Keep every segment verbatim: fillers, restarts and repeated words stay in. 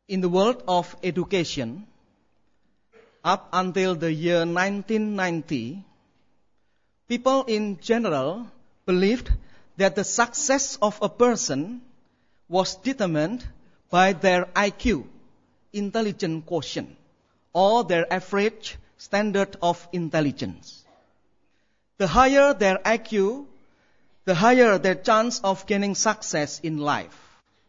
In the world of education, up until the year nineteen ninety, people in general believed that the success of a person was determined by their I Q, intelligence quotient, or their average standard of intelligence. The higher their I Q, the higher their chance of gaining success in life.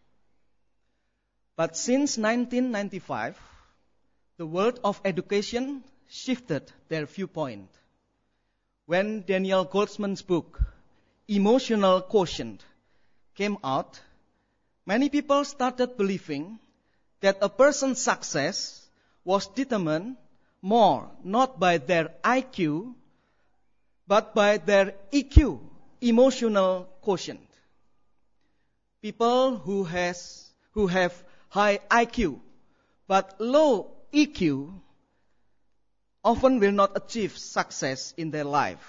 But since nineteen ninety-five, the world of education shifted their viewpoint. When Daniel Goleman's book, Emotional Quotient, came out, many people started believing that a person's success was determined more not by their I Q, but by their E Q, emotional quotient. People who has who have high I Q but low E Q often will not achieve success in their life.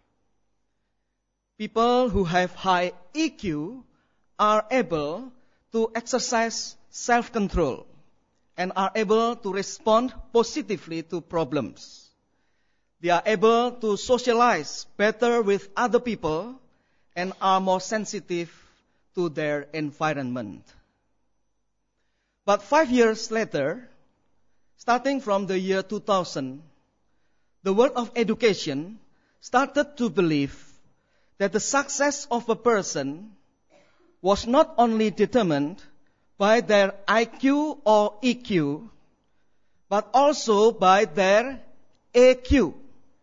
People who have high E Q are able to exercise self-control and are able to respond positively to problems. They are able to socialize better with other people and are more sensitive to their environment. But five years later, starting from the year two thousand, the world of education started to believe that the success of a person was not only determined by their I Q or E Q, but also by their A Q,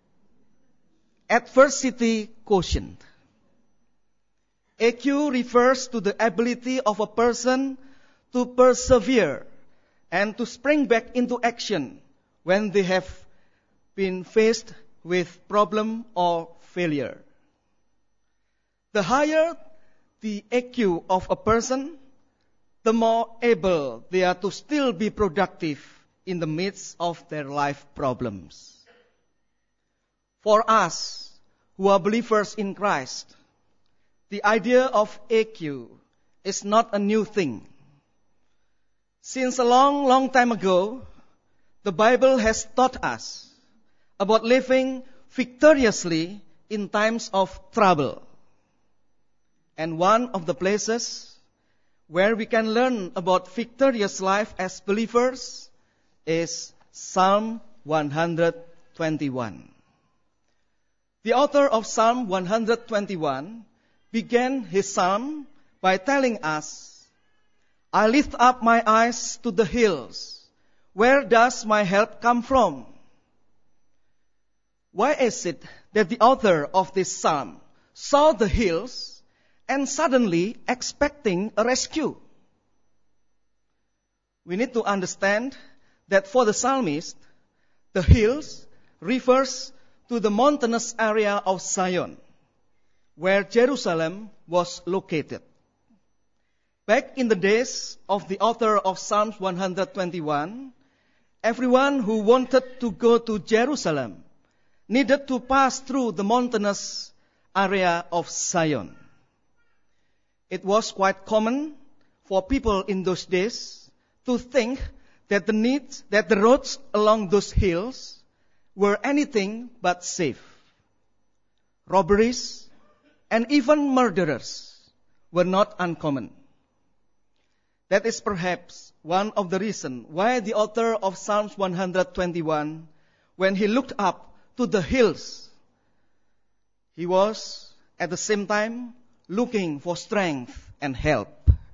adversity quotient. A Q refers to the ability of a person to persevere and to spring back into action when they have been faced with problem or failure. The higher the A Q of a person, the more able they are to still be productive in the midst of their life problems. For us who are believers in Christ, the idea of A Q is not a new thing. Since a long, long time ago, the Bible has taught us about living victoriously in times of trouble. And one of the places where we can learn about victorious life as believers is Psalm one twenty-one. The author of Psalm one twenty-one began his psalm by telling us, I lift up my eyes to the hills. Where does my help come from? Why is it that the author of this psalm saw the hills and suddenly expecting a rescue? We need to understand that for the psalmist, the hills refers to the mountainous area of Zion, where Jerusalem was located. Back in the days of the author of Psalm one twenty-one, everyone who wanted to go to Jerusalem needed to pass through the mountainous area of Zion. It was quite common for people in those days to think that the needs, that the roads along those hills were anything but safe. Robberies and even murderers were not uncommon. That is perhaps one of the reasons why the author of Psalms one twenty-one, when he looked up to the hills, he was at the same time looking for strength and help.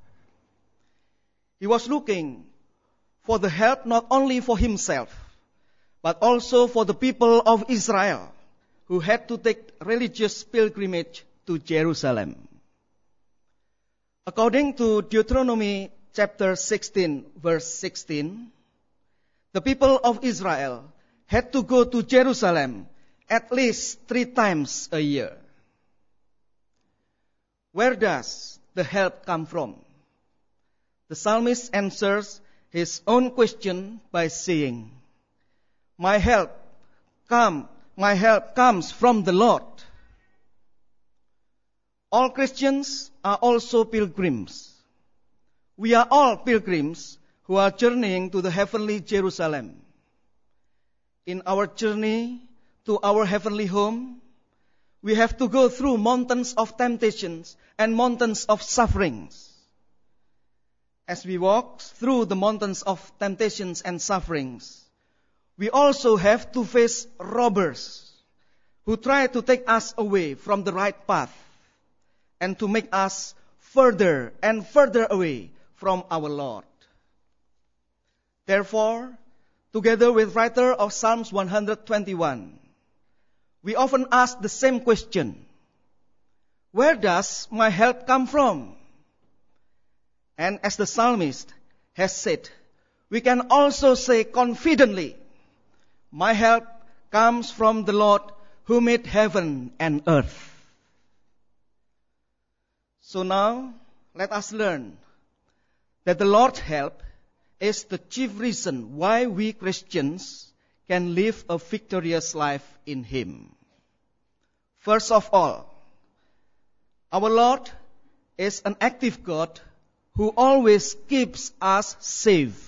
He was looking for the help not only for himself, but also for the people of Israel who had to take religious pilgrimage to Jerusalem. According to Deuteronomy chapter sixteen, verse sixteen, the people of Israel had to go to Jerusalem at least three times a year. Where does the help come from? The psalmist answers his own question by saying, My help come, my help comes from the Lord. All Christians are also pilgrims. We are all pilgrims who who are journeying to the heavenly Jerusalem. In our journey to our heavenly home, we have to go through mountains of temptations and mountains of sufferings. As we walk through the mountains of temptations and sufferings, we also have to face robbers who try to take us away from the right path and to make us further and further away from our Lord. Therefore, together with writer of Psalms one twenty-one, we often ask the same question: where does my help come from? And as the psalmist has said, we can also say confidently, my help comes from the Lord who made heaven and earth. So now, let us learn that the Lord's help is the chief reason why we Christians can live a victorious life in Him. First of all, our Lord is an active God who always keeps us safe.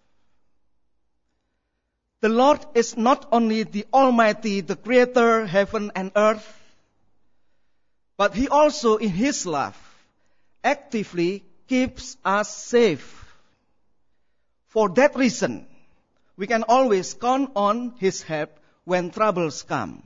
The Lord is not only the Almighty, the Creator, heaven and earth, but He also, in His love, actively keeps us safe. For that reason, we can always count on His help when troubles come.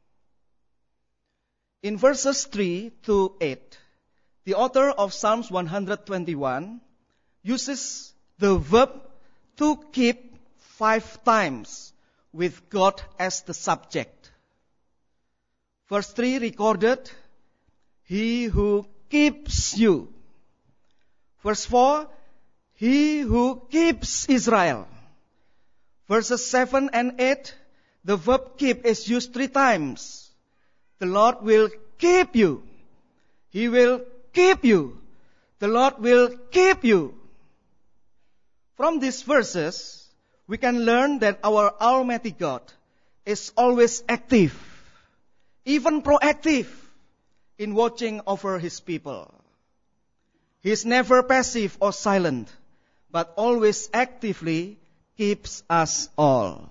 In verses three to eight, the author of Psalms one twenty-one uses the verb to keep five times with God as the subject. Verse three recorded, He who keeps you. Verse four, He who keeps Israel. Verses seven and eight, the verb keep is used three times. The Lord will keep you. He will keep you. The Lord will keep you. From these verses, we can learn that our Almighty God is always active, even proactive, in watching over His people. He is never passive or silent, but always actively keeps us all.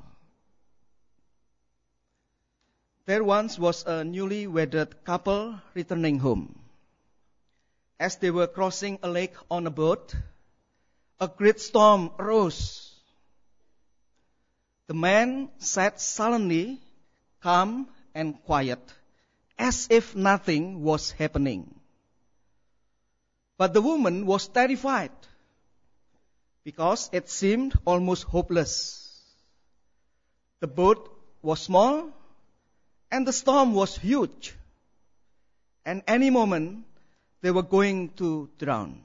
There once was a newly wedded couple returning home. As they were crossing a lake on a boat, a great storm arose. The man sat sullenly, calm and quiet, as if nothing was happening. But the woman was terrified, because it seemed almost hopeless. The boat was small, and the storm was huge, and any moment they were going to drown.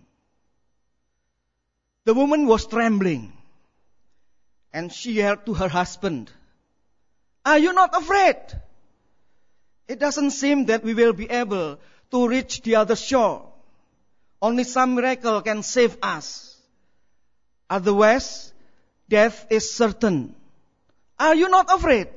The woman was trembling, and she yelled to her husband, "Are you not afraid? It doesn't seem that we will be able to reach the other shore. Only some miracle can save us. Otherwise, death is certain. Are you not afraid?"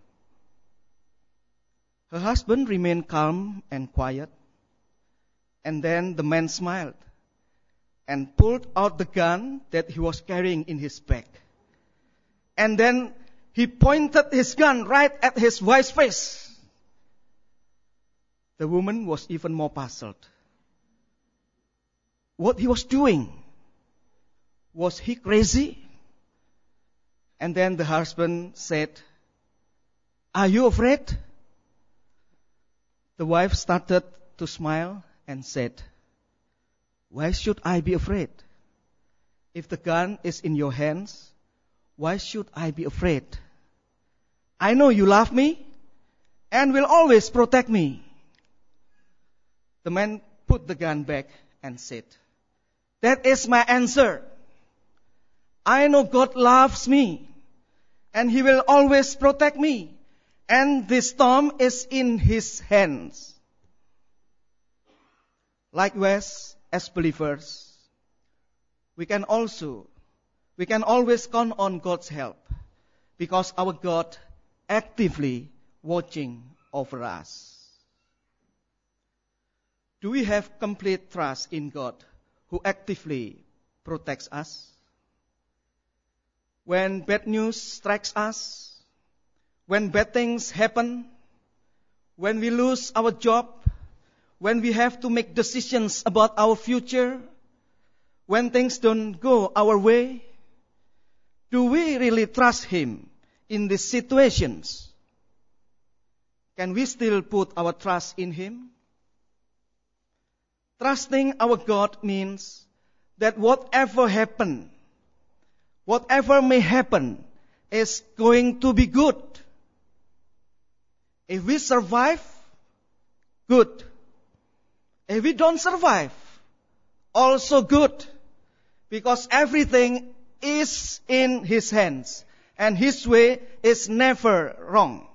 Her husband remained calm and quiet. And then the man smiled and pulled out the gun that he was carrying in his bag. And then he pointed his gun right at his wife's face. The woman was even more puzzled. What he was doing? Was he crazy? And then the husband said, "Are you afraid?" The wife started to smile and said, "Why should I be afraid? If the gun is in your hands, why should I be afraid? I know you love me and will always protect me." The man put the gun back and said, "That is my answer. I know God loves me and He will always protect me. And this storm is in His hands." Likewise, as believers, we can also, we can always count on God's help because our God actively watching over us. Do we have complete trust in God who actively protects us? when bad news strikes us, when bad things happen, when we lose our job, when we have to make decisions about our future, when things don't go our way, do we really trust Him in these situations? Can we still put our trust in Him? Trusting our God means that whatever happen, whatever may happen, is going to be good. If we survive, good. If we don't survive, also good. Because everything is in His hands, and His way is never wrong.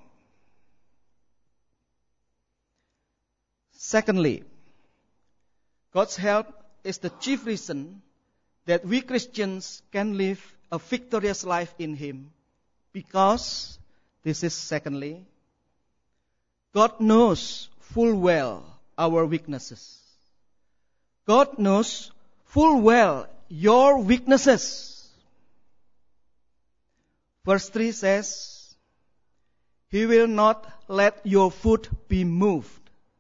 Secondly, God's help is the chief reason that we Christians can live a victorious life in Him. Because, this is secondly, God knows full well our weaknesses. God knows full well your weaknesses. Verse three says, He will not let your foot be moved.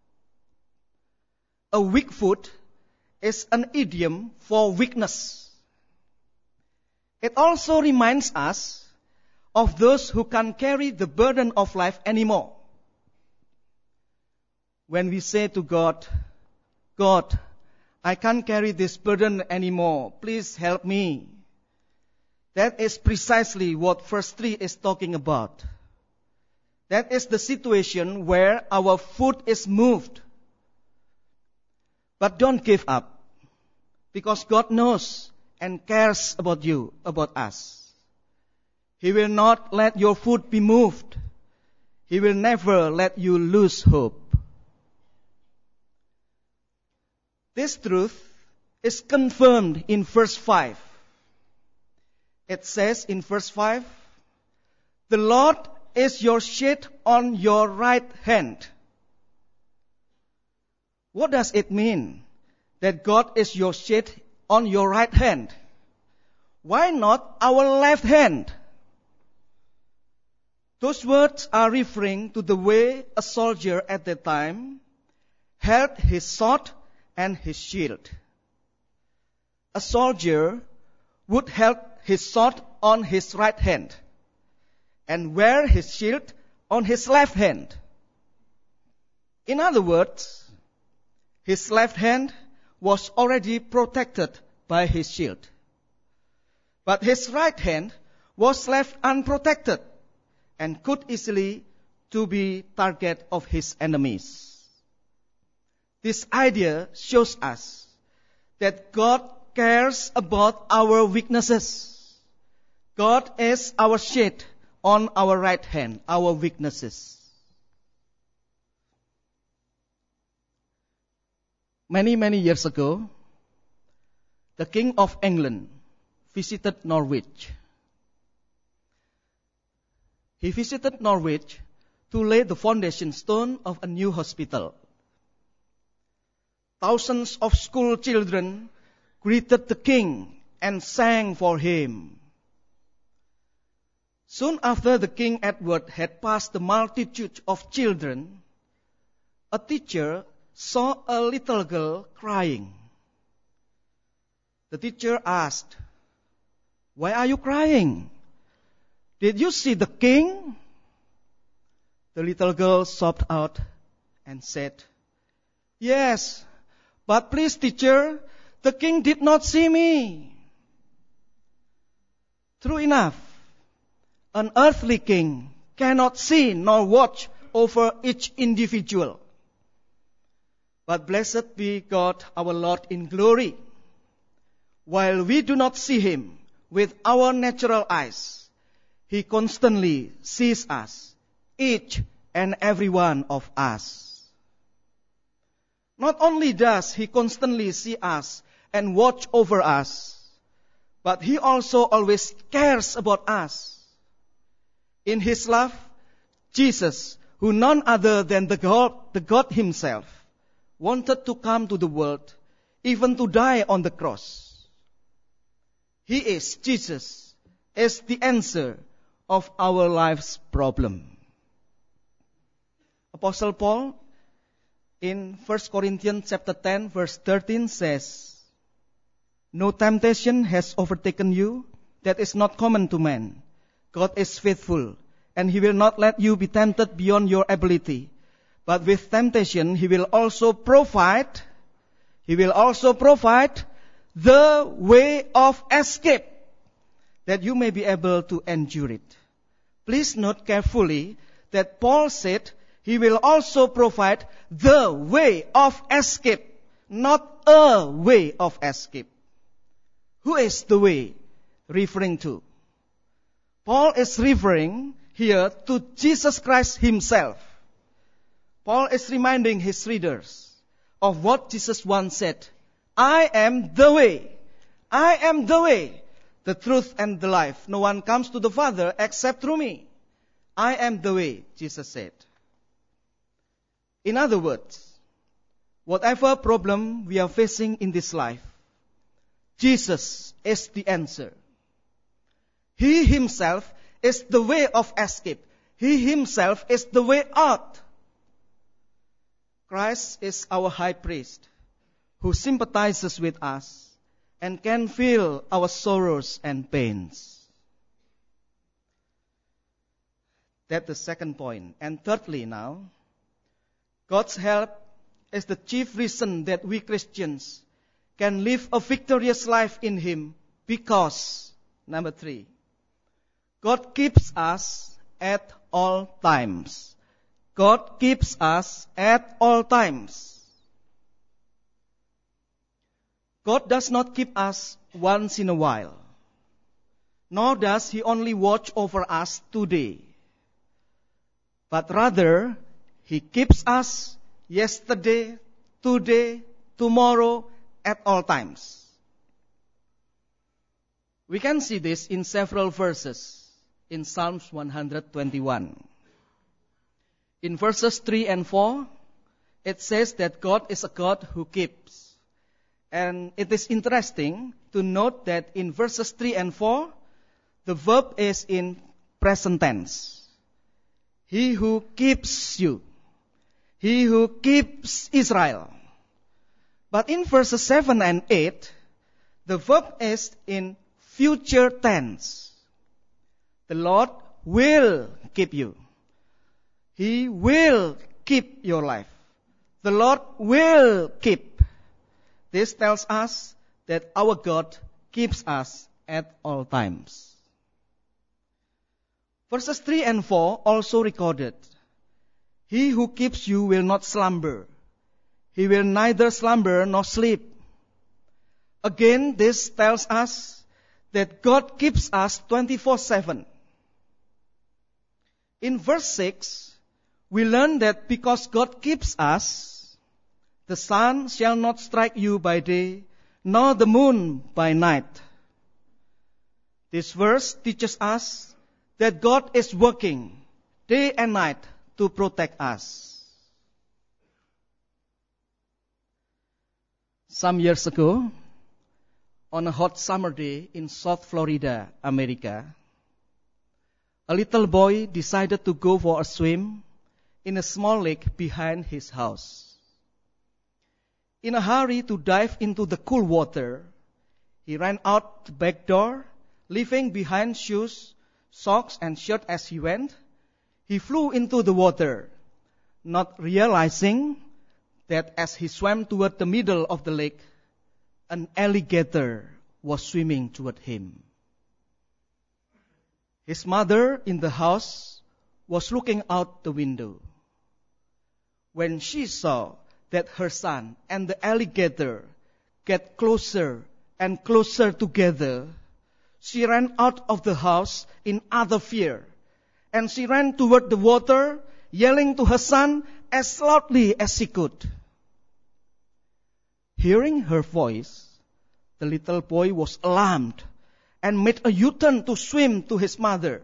A weak foot is an idiom for weakness. It also reminds us of those who can't carry the burden of life anymore. When we say to God, God, I can't carry this burden anymore, please help me. That is precisely what verse three is talking about. That is the situation where our foot is moved. But don't give up, because God knows and cares about you, about us. He will not let your foot be moved. He will never let you lose hope. This truth is confirmed in verse five. It says in verse five, The Lord is your shade on your right hand. What does it mean that God is your shade on your right hand? Why not our left hand? Those words are referring to the way a soldier at that time held his sword and his shield. A soldier would hold his sword on his right hand and wear his shield on his left hand. In other words, his left hand was already protected by his shield. But his right hand was left unprotected and could easily to be target of his enemies. This idea shows us that God cares about our weaknesses. God is our shade on our right hand, our weaknesses. Many, many years ago, the King of England visited Norwich. He visited Norwich to lay the foundation stone of a new hospital. Thousands of school children greeted the king and sang for him. Soon after the King Edward had passed the multitude of children, a teacher saw a little girl crying. The teacher asked, "Why are you crying? Did you see the king?" The little girl sobbed out and said, "Yes, but please, teacher, the king did not see me." True enough, an earthly king cannot see nor watch over each individual. But blessed be God our Lord in glory. While we do not see Him with our natural eyes, He constantly sees us, each and every one of us. Not only does He constantly see us and watch over us, but He also always cares about us. In His love, Jesus, who none other than the God, the God Himself, wanted to come to the world, even to die on the cross. He is Jesus, is the answer of our life's problem. Apostle Paul in First Corinthians chapter ten verse thirteen says, "No temptation has overtaken you that is not common to man. God is faithful, and He will not let you be tempted beyond your ability. But with temptation He will also provide, He will also provide the way of escape, that you may be able to endure it." Please note carefully that Paul said He will also provide the way of escape, not a way of escape. Who is the way referring to? Paul is referring here to Jesus Christ Himself. Paul is reminding his readers of what Jesus once said, "I am the way. I am the way, the truth, and the life. No one comes to the Father except through me. I am the way," Jesus said. In other words, whatever problem we are facing in this life, Jesus is the answer. He Himself is the way of escape. He Himself is the way out. Christ is our high priest who sympathizes with us and can feel our sorrows and pains. That's the second point. And thirdly now, God's help is the chief reason that we Christians can live a victorious life in Him because, number three, God keeps us at all times. God keeps us at all times. God does not keep us once in a while, nor does He only watch over us today, but rather He keeps us yesterday, today, tomorrow, at all times. We can see this in several verses in Psalms one twenty-one. In verses three and four, it says that God is a God who keeps. And it is interesting to note that in verses three and four, the verb is in present tense. He who keeps you. He who keeps Israel. But in verses seven and eight, the verb is in future tense. The Lord will keep you. He will keep your life. The Lord will keep. This tells us that our God keeps us at all times. Verses three and four also recorded, "He who keeps you will not slumber. He will neither slumber nor sleep." Again, this tells us that God keeps us twenty-four seven. In verse six, we learn that because God keeps us, the sun shall not strike you by day, nor the moon by night. This verse teaches us that God is working day and night to protect us. Some years ago, on a hot summer day in South Florida, America, a little boy decided to go for a swim in a small lake behind his house. In a hurry to dive into the cool water, he ran out the back door, leaving behind shoes, socks, and shirt as he went. He flew into the water, not realizing that as he swam toward the middle of the lake, an alligator was swimming toward him. His mother in the house was looking out the window. When she saw that her son and the alligator get closer and closer together, she ran out of the house in utter fear, and she ran toward the water, yelling to her son as loudly as she could. Hearing her voice, the little boy was alarmed and made a U-turn to swim to his mother.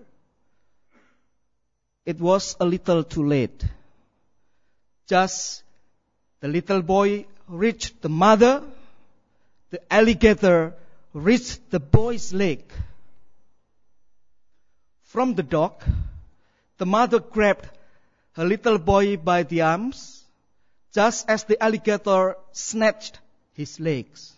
It was a little too late. Just the little boy reached the mother, the alligator reached the boy's leg. From the dock, the mother grabbed her little boy by the arms, just as the alligator snatched his legs.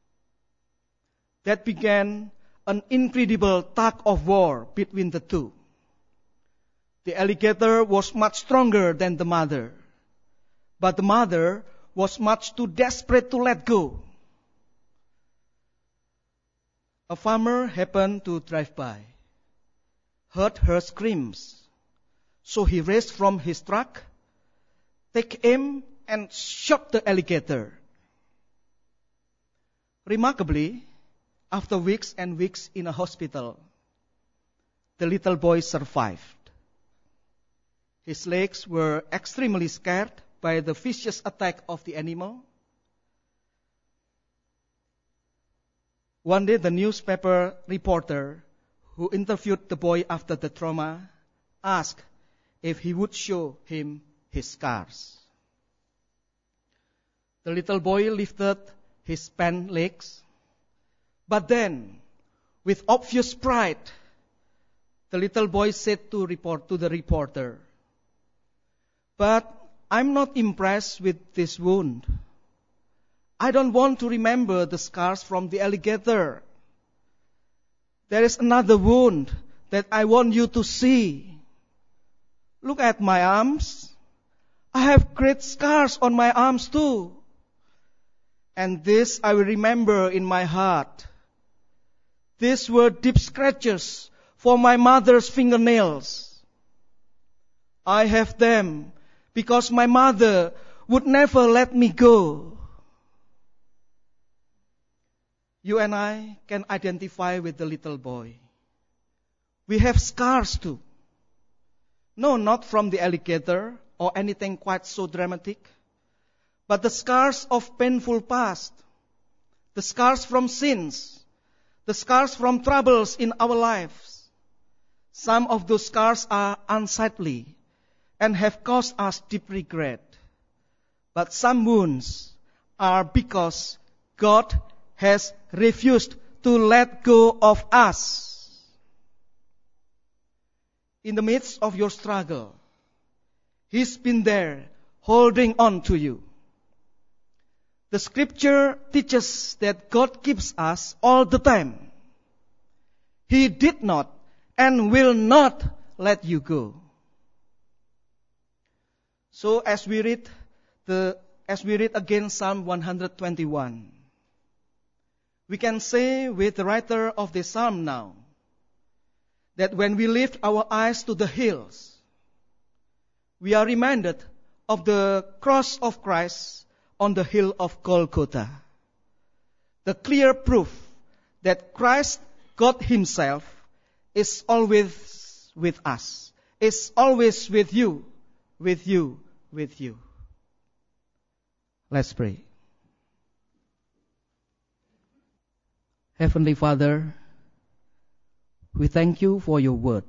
That began an incredible tug of war between the two. The alligator was much stronger than the mother, but the mother was much too desperate to let go. A farmer happened to drive by, heard her screams, so he raced from his truck, took aim, and shot the alligator. Remarkably, after weeks and weeks in a hospital, the little boy survived. His legs were extremely scared by the vicious attack of the animal. One day, the newspaper reporter who interviewed the boy after the trauma asked if he would show him his scars. The little boy lifted his pant legs, but then, with obvious pride, the little boy said to report to the reporter, "But I'm not impressed with this wound. I don't want to remember the scars from the alligator. There is another wound that I want you to see. Look at my arms. I have great scars on my arms too. And this I will remember in my heart. These were deep scratches for my mother's fingernails. I have them because my mother would never let me go." You and I can identify with the little boy. We have scars too. No, not from the alligator or anything quite so dramatic, but the scars of painful past, the scars from sins, the scars from troubles in our lives. Some of those scars are unsightly and have caused us deep regret. But some wounds are because God has refused to let go of us. In the midst of your struggle, He's been there holding on to you. The scripture teaches that God keeps us all the time. He did not and will not let you go. So as we read the as we read again Psalm one twenty-one, we can say with the writer of the psalm now that when we lift our eyes to the hills, we are reminded of the cross of Christ on the hill of Golgotha. The clear proof that Christ, God Himself, is always with us, is always with you, with you, with you. Let's pray. Heavenly Father, we thank you for your word.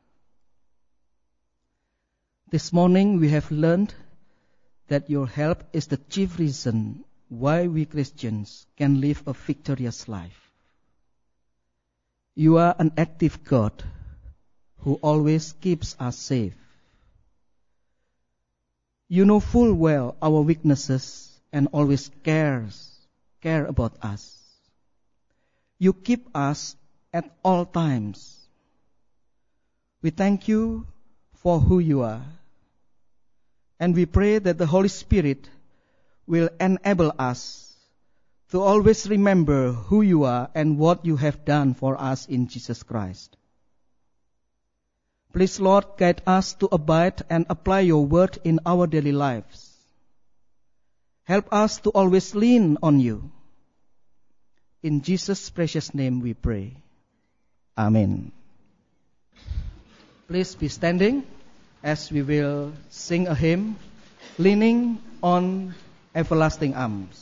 This morning we have learned that your help is the chief reason why we Christians can live a victorious life. You are an active God who always keeps us safe. You know full well our weaknesses and always cares, care about us. You keep us at all times. We thank you for who you are. And we pray that the Holy Spirit will enable us to always remember who you are and what you have done for us in Jesus Christ. Please, Lord, guide us to abide and apply your word in our daily lives. Help us to always lean on you. In Jesus' precious name we pray. Amen. Please be standing as we will sing a hymn, Leaning on Everlasting Arms.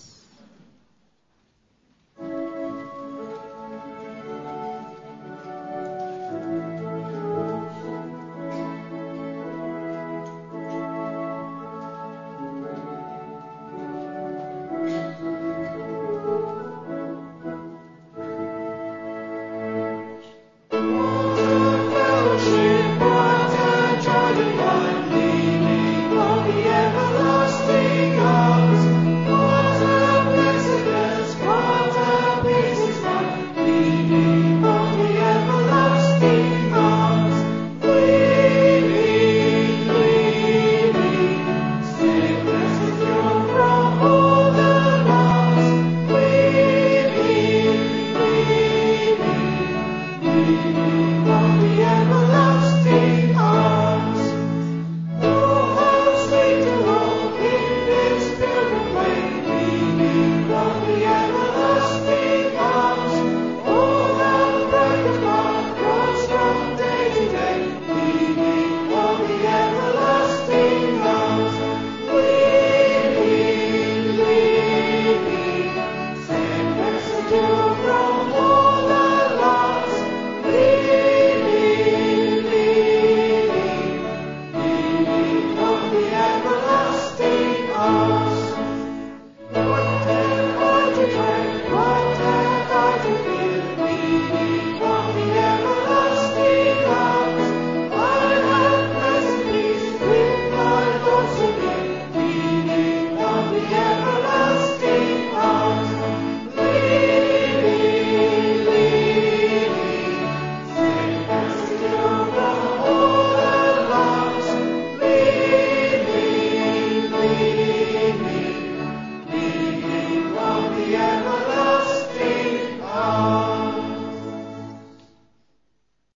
Amen.